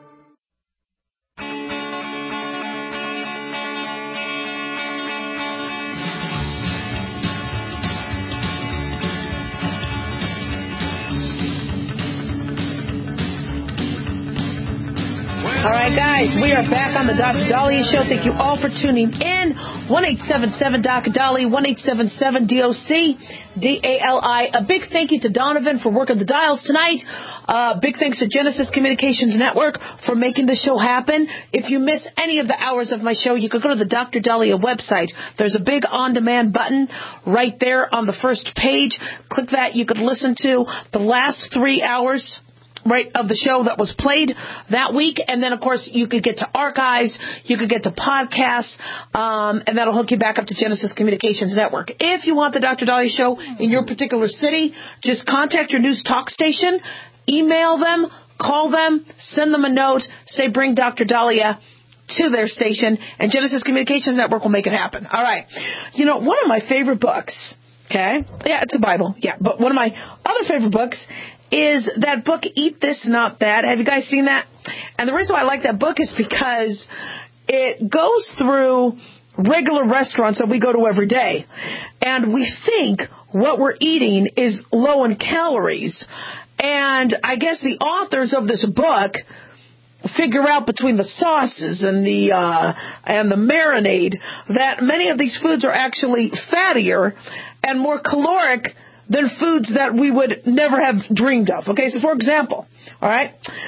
All right, guys, we are back on the Doctor Daliah Show. Thank you all for tuning in. one eight seven seven D O C Dali, one eight seven seven D O C D A L I. A big thank you to Donovan for working the dials tonight. Uh, big thanks to Genesis Communications Network for making the show happen. If you miss any of the hours of my show, you can go to the Doctor Daliah website. There's a big on-demand button right there on the first page. Click that. You could listen to the last three hours right, of the show that was played that week. And then, of course, you could get to archives, you could get to podcasts, um, and that'll hook you back up to Genesis Communications Network. If you want the Doctor Daliah Show in your particular city, just contact your news talk station, email them, Call them, send them a note, say bring Doctor Daliah to their station, and Genesis Communications Network will make it happen. All right. You know, one of my favorite books, okay? Yeah, it's a Bible. Yeah, but one of my other favorite books is that book, Eat This, Not That. Have you guys seen that? And the reason why I like that book is because it goes through regular restaurants that we go to every day. And we think what we're eating is low in calories. And I guess the authors of this book figure out between the sauces and the uh, and the marinade that many of these foods are actually fattier and more caloric than foods that we would never have dreamed of. Okay, so for example, all right,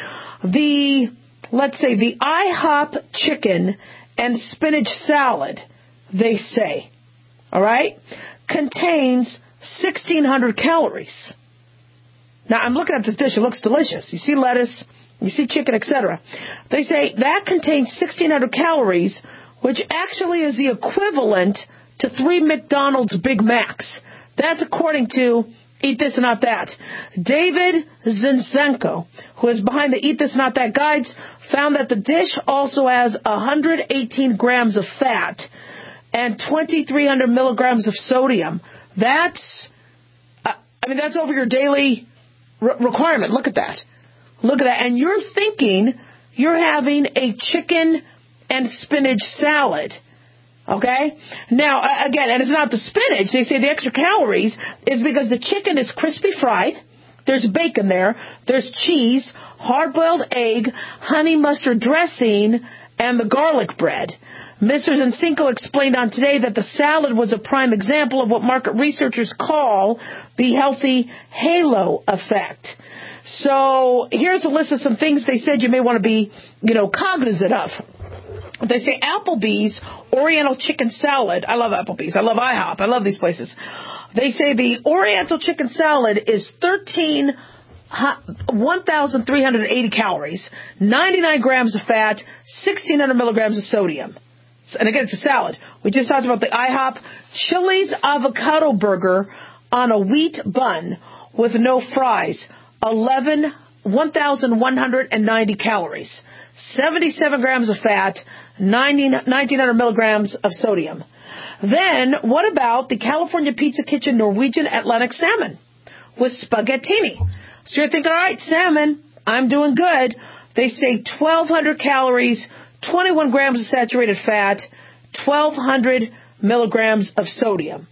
the, let's say the IHOP chicken and spinach salad, they say, all right, contains sixteen hundred calories. Now, I'm looking at this dish. It looks delicious. You see lettuce, you see chicken, et cetera. They say that contains sixteen hundred calories, which actually is the equivalent to three McDonald's Big Macs. That's according to Eat This, Not That. David Zinczenko, who is behind the Eat This, Not That guides, found that the dish also has one hundred eighteen grams of fat and twenty-three hundred milligrams of sodium. That's, uh, I mean, that's over your daily re- requirement. Look at that. Look at that. And you're thinking you're having a chicken and spinach salad. Okay? Now, uh, again, and it's not the spinach. They say the extra calories is because the chicken is crispy fried. There's bacon there. There's cheese, hard-boiled egg, honey mustard dressing, and the garlic bread. Mister Zinczenko explained on Today that the salad was a prime example of what market researchers call the healthy halo effect. So here's a list of some things they said you may want to be, you know, cognizant of. They say Applebee's Oriental Chicken Salad. I love Applebee's. I love IHOP. I love these places. They say the Oriental Chicken Salad is thirteen, one thousand three hundred eighty calories, ninety-nine grams of fat, sixteen hundred milligrams of sodium. And again, it's a salad. We just talked about the IHOP Chili's Avocado Burger on a wheat bun with no fries, eleven, one thousand one hundred ninety calories, seventy-seven grams of fat, nineteen hundred milligrams of sodium. Then, what about the California Pizza Kitchen Norwegian Atlantic salmon with spaghettini? So you're thinking, all right, salmon, I'm doing good. They say twelve hundred calories, twenty-one grams of saturated fat, twelve hundred milligrams of sodium.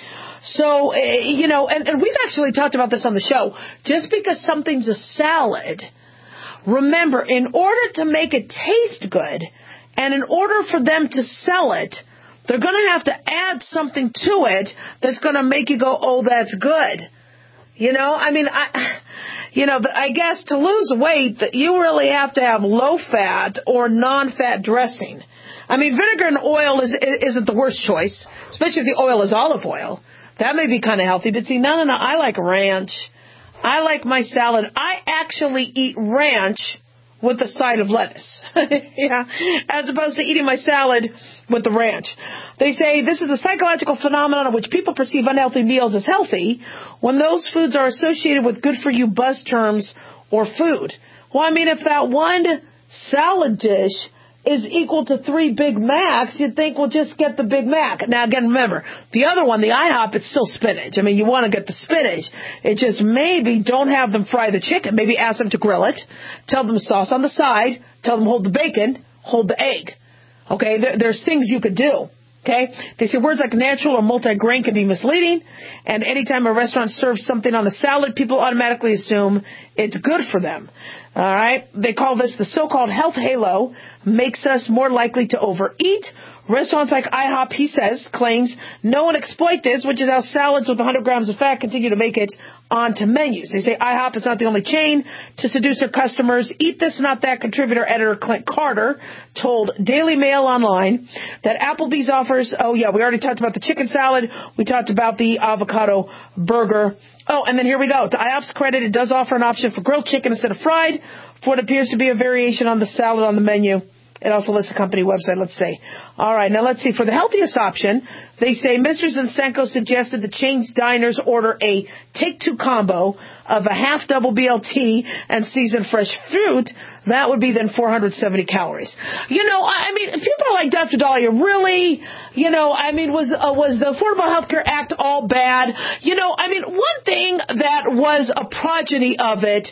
So, you know, and, and we've actually talked about this on the show. Just because something's a salad, remember, in order to make it taste good, and in order for them to sell it, they're going to have to add something to it that's going to make you go, oh, that's good. You know, I mean, I, you know, I guess to lose weight, you really have to have low-fat or non-fat dressing. I mean, vinegar and oil is, isn't the worst choice, especially if the oil is olive oil. That may be kind of healthy, but see, no, no, no, I like ranch. I like my salad. I actually eat ranch with a side of lettuce, yeah, as opposed to eating my salad with the ranch. They say this is a psychological phenomenon in which people perceive unhealthy meals as healthy when those foods are associated with good-for-you buzz terms or food. Well, I mean, if that one salad dish is equal to three Big Macs, you'd think, well, just get the Big Mac. Now, again, remember, the other one, the IHOP, it's still spinach. I mean, you want to get the spinach. It just maybe don't have them fry the chicken. Maybe ask them to grill it. Tell them sauce on the side. Tell them hold the bacon. Hold the egg. Okay? There, there's things you could do. Okay? They say words like natural or multi-grain can be misleading. And anytime a restaurant serves something on the salad, people automatically assume it's good for them. All right. They call this the so-called health halo, makes us more likely to overeat. Restaurants like IHOP, he says, claims no one exploit this, which is how salads with one hundred grams of fat continue to make it onto menus. They say IHOP is not the only chain to seduce their customers. Eat This, Not That contributor editor Clint Carter told Daily Mail Online that Applebee's offers, oh yeah, we already talked about the chicken salad. We talked about the avocado burger. Oh, and then here we go. To IHOP's credit, it does offer an option for grilled chicken instead of fried, for what appears to be a variation on the salad on the menu. It also lists the company website, let's say. All right, now let's see. For the healthiest option, they say Mister Zinchenko suggested the chain's diners order a take-two combo of a half double B L T and seasoned fresh fruit. That would be then four hundred seventy calories. You know, I mean, people are like, Doctor Dahlia, really? You know, I mean, was uh, was the Affordable Health Care Act all bad? You know, I mean, one thing that was a progeny of it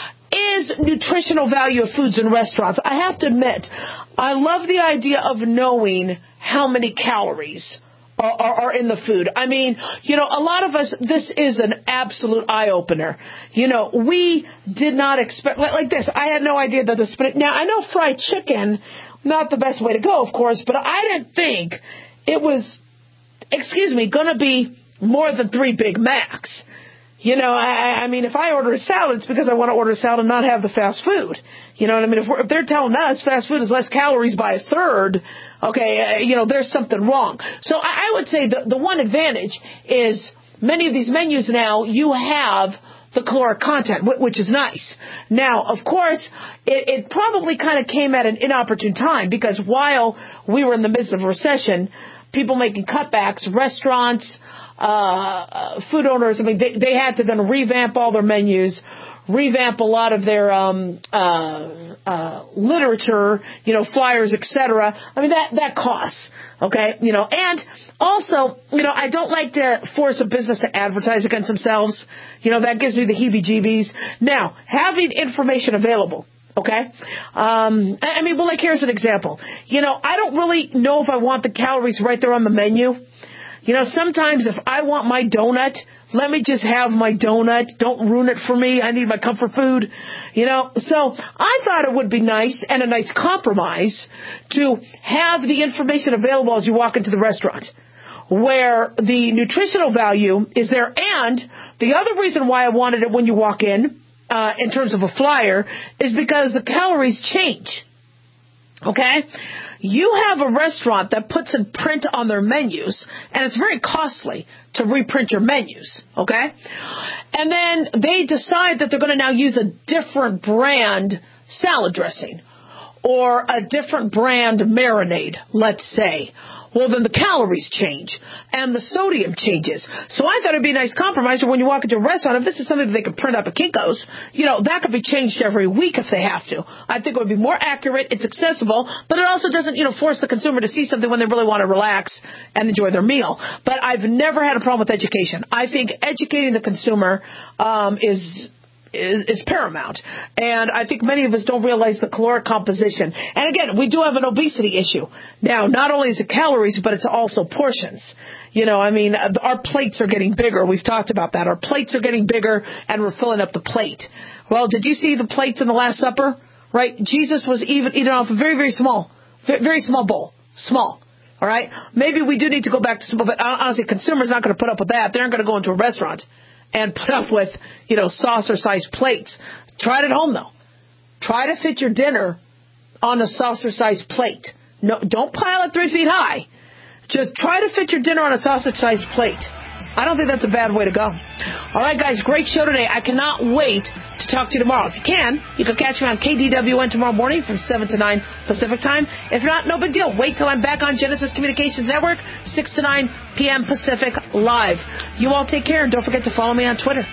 is nutritional value of foods in restaurants. I have to admit, I love the idea of knowing how many calories Are, are, are in the food. I mean, you know, a lot of us, this is an absolute eye-opener. You know, we did not expect, like this, I had no idea that the spinach, now I know fried chicken, not the best way to go, of course, but I didn't think it was, excuse me, going to be more than three Big Macs. You know, I, I mean, if I order a salad, it's because I want to order a salad and not have the fast food. You know what I mean? If, we're, if they're telling us fast food is less calories by a third, okay, uh, you know, there's something wrong. So I, I would say the, the one advantage is many of these menus now, you have the caloric content, which is nice. Now, of course, it, it probably kind of came at an inopportune time because while we were in the midst of a recession, people making cutbacks, restaurants, uh, food owners, I mean, they, they had to then revamp all their menus, revamp a lot of their um, uh, uh, literature, you know, flyers, et cetera. I mean, that, that costs, okay? You know, and also, you know, I don't like to force a business to advertise against themselves. You know, that gives me the heebie-jeebies. Now, having information available, okay? Um, I mean, well, like, here's an example. You know, I don't really know if I want the calories right there on the menu. You know, sometimes if I want my donut, let me just have my donut. Don't ruin it for me. I need my comfort food. You know, so I thought it would be nice and a nice compromise to have the information available as you walk into the restaurant where the nutritional value is there. And the other reason why I wanted it when you walk in, uh, in terms of a flyer, is because the calories change. Okay? You have a restaurant that puts in print on their menus, and it's very costly to reprint your menus, okay? And then they decide that they're going to now use a different brand salad dressing or a different brand marinade, let's say. Well, then the calories change and the sodium changes. So I thought it would be a nice compromise when you walk into a restaurant. If this is something that they could print up at Kinko's, you know, that could be changed every week if they have to. I think it would be more accurate. It's accessible, but it also doesn't, you know, force the consumer to see something when they really want to relax and enjoy their meal. But I've never had a problem with education. I think educating the consumer um, is... Is, is paramount. And I think many of us don't realize the caloric composition. And again, we do have an obesity issue. Now, not only is it calories, but it's also portions. You know, I mean, our plates are getting bigger. We've talked about that. Our plates are getting bigger, and we're filling up the plate. Well, did you see the plates in the Last Supper? Right? Jesus was even eating off a very, very small, very small bowl. Small. All right? Maybe we do need to go back to small, but honestly, consumers not going to put up with that. They're not going to go into a restaurant and put up with, you know, saucer-sized plates. Try it at home, though. Try to fit your dinner on a saucer-sized plate. No, don't pile it three feet high. Just try to fit your dinner on a saucer-sized plate. I don't think that's a bad way to go. All right, guys, great show today. I cannot wait to talk to you tomorrow. If you can, you can catch me on K D W N tomorrow morning from seven to nine Pacific time. If not, no big deal. Wait till I'm back on Genesis Communications Network, six to nine p.m. Pacific live. You all take care, and don't forget to follow me on Twitter.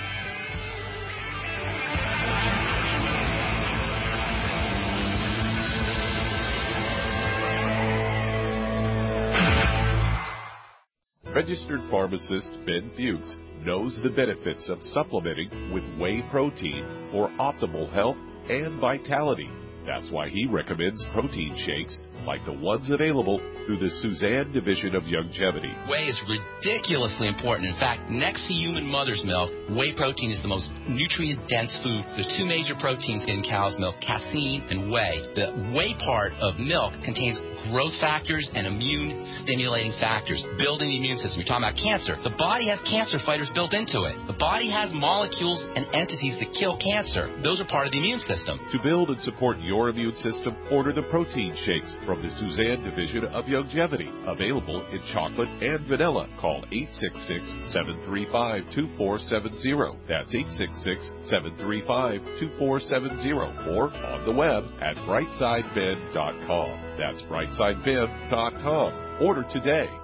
Registered pharmacist Ben Fuchs knows the benefits of supplementing with whey protein for optimal health and vitality. That's why he recommends protein shakes like the ones available through the Suzanne Division of Youngevity.
Whey is ridiculously important. In fact, next to human mother's milk, whey protein is the most nutrient-dense food. There's two major proteins in cow's milk, casein and whey. The whey part of milk contains growth factors and immune-stimulating factors, building the immune system. You're talking about cancer. The body has cancer fighters built into it. The body has molecules and entities that kill cancer. Those are part of the immune system.
To build and support your immune system, order the protein shakes from from the Suzanne Division of Longevity. Available in chocolate and vanilla. Call eight six six, seven three five, two four seven zero. That's eight six six, seven three five, two four seven zero. Or on the web at brightside ben dot com. That's brightside ben dot com. Order today.